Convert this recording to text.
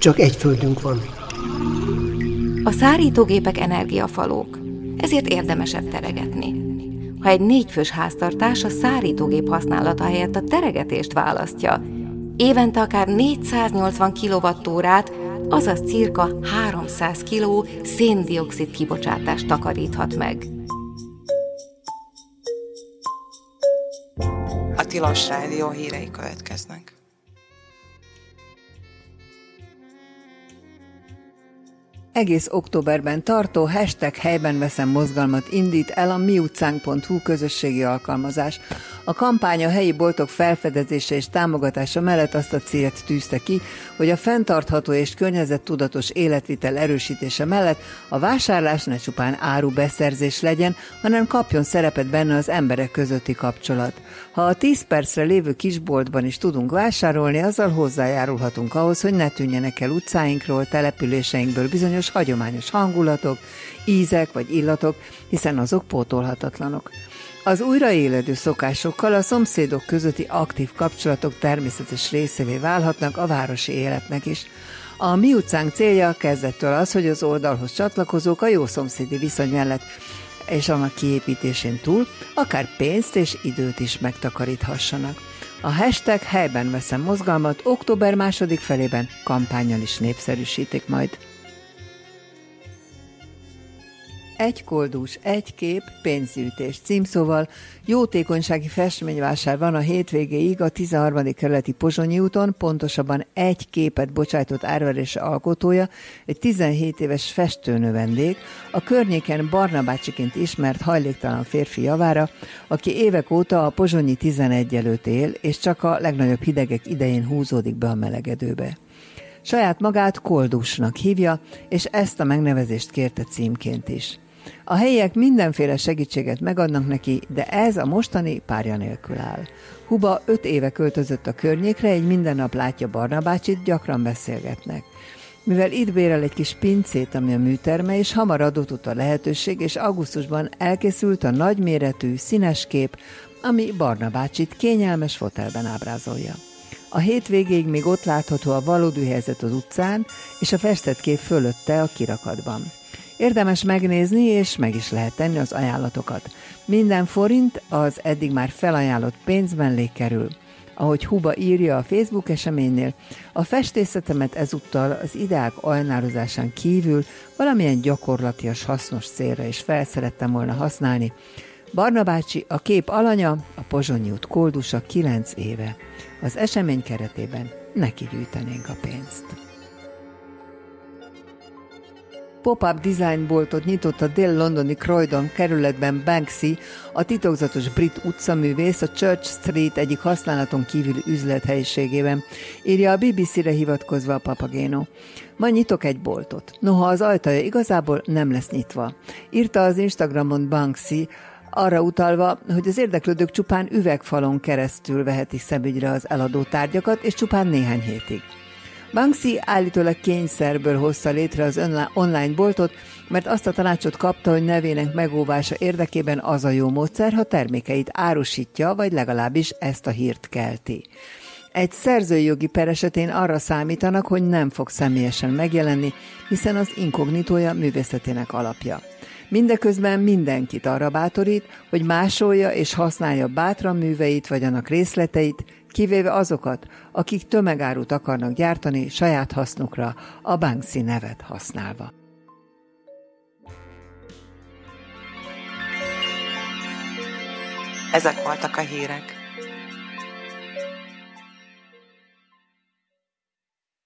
csak egy földünk van. A szárítógépek energiafalók, ezért érdemesebb teregetni. Ha egy 4 fős háztartás a szárítógép használata helyett a teregetést választja, évente akár 480 kWh-t, azaz cirka 300 kg szén-dioxid kibocsátást takaríthat meg. A Tilos Rádió hírei következnek. Egész októberben tartó #helyben veszem mozgalmat indít el a miutcánk.hu közösségi alkalmazás. A kampány a helyi boltok felfedezése és támogatása mellett azt a célt tűzte ki, hogy a fenntartható és környezettudatos életvitel erősítése mellett a vásárlás ne csupán árubeszerzés legyen, hanem kapjon szerepet benne az emberek közötti kapcsolat. Ha a 10 percre lévő kisboltban is tudunk vásárolni, azzal hozzájárulhatunk ahhoz, hogy ne tűnjenek el utcáinkról, településeinkből bizonyos hagyományos hangulatok, ízek vagy illatok, hiszen azok pótolhatatlanok. Az újraéledő szokásokkal a szomszédok közötti aktív kapcsolatok természetes részévé válhatnak a városi életnek is. A Mi utcánk célja kezdettől az, hogy az oldalhoz csatlakozók a jó szomszédi viszony mellett és annak kiépítésén túl akár pénzt és időt is megtakaríthassanak. A #helyben veszem mozgalmat október második felében kampánnyal is népszerűsítik majd. Egy koldus, egy kép, pénzgyűjtés címszóval jótékonysági festményvásár van a hétvégéig a 13. kerületi Pozsonyi úton, pontosabban egy képet bocsájtott árverésre alkotója, egy 17 éves festőnövendék, a környéken Barna bácsiként ismert hajléktalan férfi javára, aki évek óta a Pozsonyi 11 előtt él, és csak a legnagyobb hidegek idején húzódik be a melegedőbe. Saját magát koldusnak hívja, és ezt a megnevezést kérte címként is. A helyiek mindenféle segítséget megadnak neki, de ez a mostani párja nélkül áll. Huba 5 éve költözött a környékre, egy minden nap látja Barna bácsit, gyakran beszélgetnek. Mivel itt bérel egy kis pincét, ami a műterme, és hamar adott a lehetőség, és augusztusban elkészült a nagyméretű, színes kép, ami Barna bácsit kényelmes fotelben ábrázolja. A hétvégéig még ott látható a valódi helyzet az utcán, és a festett kép fölötte a kirakatban. Érdemes megnézni, és meg is lehet tenni az ajánlatokat. Minden forint az eddig már felajánlott pénzben kerül. Ahogy Huba írja a Facebook eseménynél, a festészetemet ezúttal az ideák ajánlározásán kívül valamilyen gyakorlatias hasznos célra is fel szerettem volna használni. Barna bácsi a kép alanya, a Pozsonyi út koldusa 9 éve. Az esemény keretében neki gyűjtenénk a pénzt. Pop-up design boltot nyitott a dél-londoni Croydon kerületben Banksy, a titokzatos brit utcaművész a Church Street egyik használaton kívüli üzlethelyiségében, írja a BBC-re hivatkozva a Papageno. Ma nyitok egy boltot. Noha az ajtaja igazából nem lesz nyitva. Írta az Instagramon Banksy, arra utalva, hogy az érdeklődők csupán üvegfalon keresztül vehetik szemügyre az eladó tárgyakat, és csupán néhány hétig. Banksy állítólag kényszerből hozta létre az online boltot, mert azt a tanácsot kapta, hogy nevének megóvása érdekében az a jó módszer, ha termékeit árusítja, vagy legalábbis ezt a hírt kelti. Egy szerzői jogi per esetén arra számítanak, hogy nem fog személyesen megjelenni, hiszen az inkognitója művészetének alapja. Mindeközben mindenkit arra bátorít, hogy másolja és használja bátran műveit vagy annak részleteit, kivéve azokat, akik tömegárut akarnak gyártani saját hasznukra, a Banksy nevet használva. Ezek voltak a hírek.